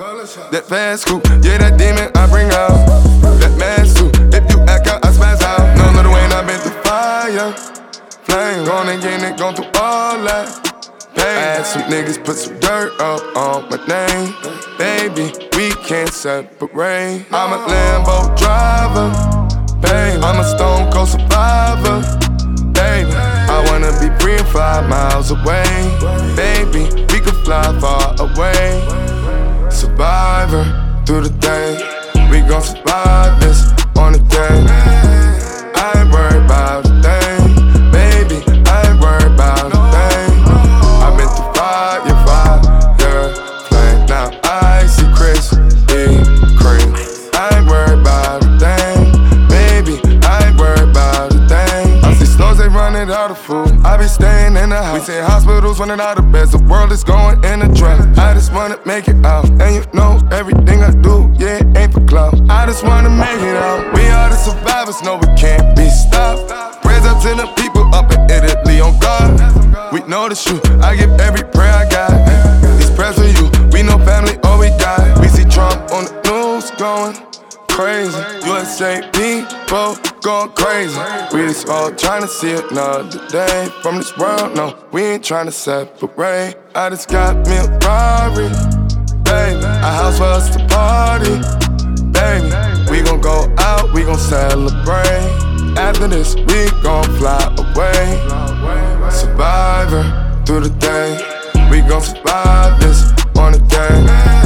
That fast coupe, yeah, that demon I bring out. That man suit, if you act out, I spaz out. None of the way I've been through fire. Flame, gone and getting it, gone through all that. I had some niggas put some dirt up on my name. Baby, we can't separate. I'm a Lambo driver. Baby, I'm a stone cold survivor. Baby, I wanna be free and fly miles away. Baby, we could fly far away. Survivor through the day. We gon' survive this on the day. I ain't worried about a thing. Baby, I ain't worried about a thing. I've been through fire, flame. Now I see Chris E. Cream. I ain't worried about a thing. Baby, I ain't worried about a thing. I see slows, they running out of food. I be staying in the house. We see hospitals running out of beds. The world is going in a drought. I just wanna make it out. And you know everything I do, yeah, it ain't for clout. I just wanna make it out. We are the survivors, no, we can't be stopped. Prayers up to the people up in Italy on God. We know the truth, I give every prayer I got. These prayers for you, we know family or we die. We see Trump on the news going crazy. USA people going crazy. We just all trying to see another day from this world. No, we ain't trying to separate. I just got me a Rari, baby, a house for us to party, baby. We gon' go out, we gon' celebrate. After this, we gon' fly away. Survivor through the day. We gon' survive this on the day.